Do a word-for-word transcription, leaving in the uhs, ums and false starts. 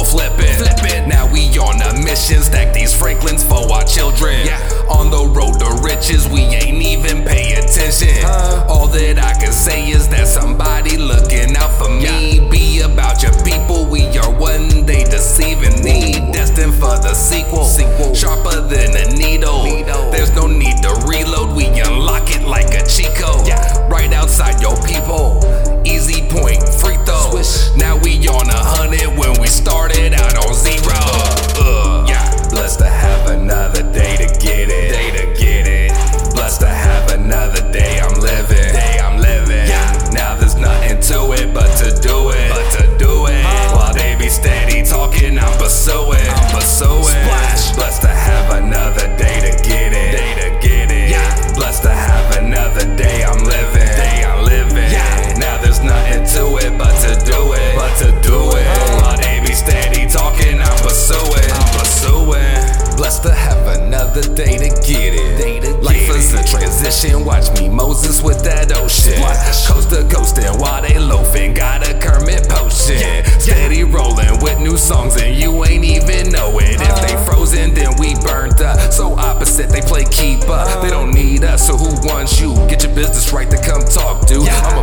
people flipping. Flipping. Now we on a mission, stack these Franklins for our children. Yeah. On the road to riches, we ain't even pay attention. Uh, All that I can say is that somebody looking out for me. Yeah. Be about your people, we are one day deceiving need. Destined for the sequel, sequel. Sharper than a needle. needle. There's no need to reload, we unlock it like a cheat code. Yeah. Right outside your people, easy point, free throw. Swish. Now we on a hundred when we started out on zero. Uh, uh, yeah. Blessed to have another day to get it. Day to get it. Blessed to have another day I'm living. Day I'm living. Yeah. Now there's nothing to it but to do it. But to do it. Uh, While they be steady talking, I'm pursuing. I'm pursuing. Splash. Blessed to have another day to get it. Day to get it. Yeah. Blessed to have another day I'm living. Day I'm living. Yeah. Now there's nothing to it but to do it. But to do it. Uh, While they be steady talking, I'm pursuing. I'm pursuing. Blessed to have another day to get it. Day to get Life is a transition. Watch me Moses with that ocean. Splash. Coast to coast and while they loafing, got a Kermit potion. Yeah. Steady rolling with new songs and you ain't even know it. Uh, if they frozen, then we burnt up. So opposite, they play keep up. Uh, they don't need us, so who wants you? Get your business right to come talk, dude. Yeah. I'm